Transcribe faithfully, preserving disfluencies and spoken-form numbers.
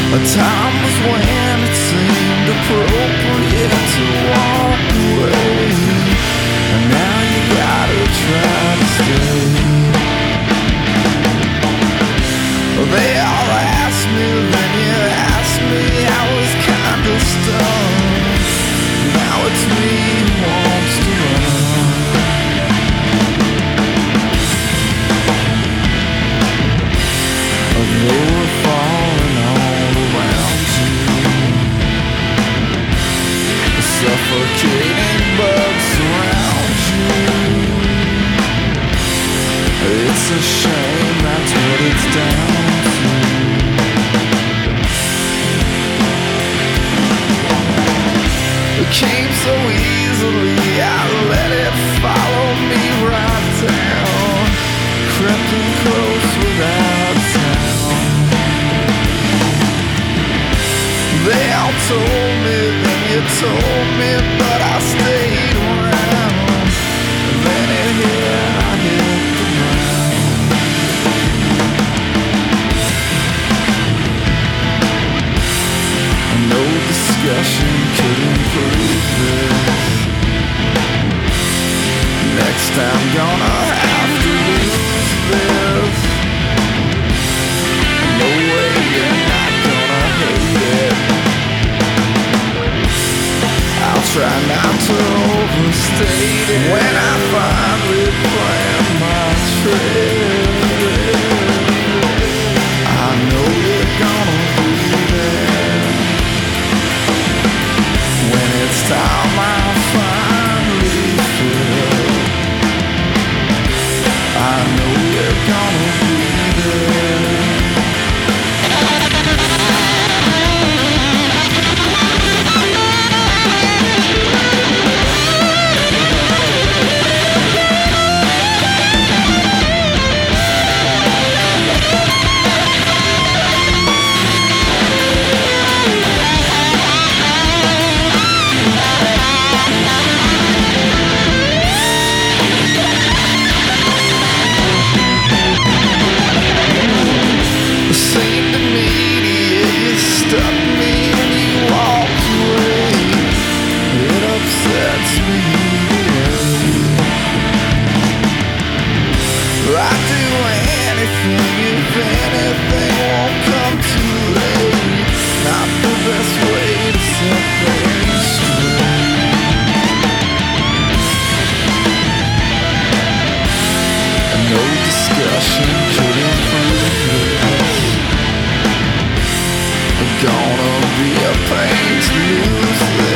A time was when it seemed appropriate to walk away, and now you gotta try to stay. They all asked me, then you asked me, I was kinda stunned. Now it's me who wants to run. They were falling all around you, suffocating bugs surround you. It's a shame, that's what it's down to. It came so easily, I let it follow me right down. Crept in close without sound. They all told me, then you told me, but I stayed around. And then it hit, I hit the ground. No discussion could improve this. Next time gonna have to lose this. No way you're not gonna hate it. I'll try not to overstate it when I finally plan my trip. I know you're gonna be there when it's time I finally feel. I know you're gonna be there. I'd do anything if anything won't come too late. Not the best way to set things straight. And no discussion could improve this. Gonna be a pain to lose this.